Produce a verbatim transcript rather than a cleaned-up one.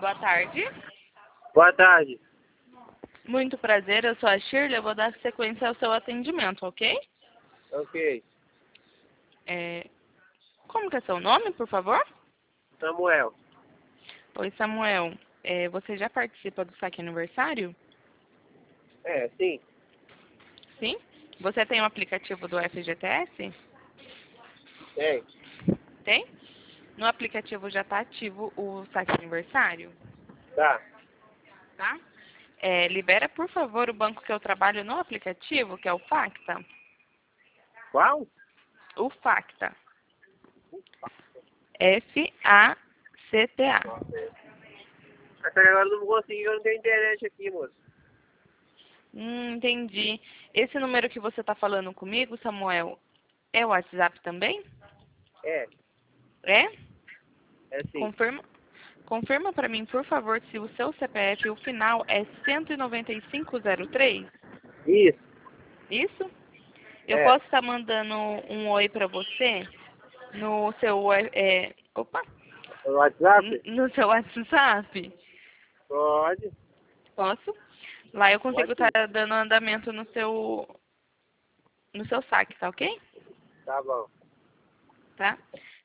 boa tarde. Boa tarde. Muito prazer, eu sou a Shirley, eu vou dar sequência ao seu atendimento, ok? Ok. É... Como que é seu nome, por favor? Samuel. Oi, Samuel. É, você já participa do saque aniversário? É, sim. Sim? Você tem o aplicativo do F G T S? Tem. Tem? No aplicativo já está ativo o saque aniversário? Tá. Tá? É, libera, por favor, o banco que eu trabalho no aplicativo, que é o Facta. Qual? O Facta. F A C T A. Até agora eu não consegui, eu não tenho internet aqui, moço. Hum, entendi. Esse número que você está falando comigo, Samuel, é o WhatsApp também? É, É? é sim. Confirma, confirma para mim, por favor, se o seu C P F, o final é cento e noventa e cinco zero três? Isso. Isso? Eu É. posso estar mandando um oi para você no seu, é, opa, No WhatsApp? N- no seu WhatsApp? Pode. Posso? Lá eu consigo Pode estar sim. dando andamento no seu, no seu saque, tá ok? Tá bom. Tá?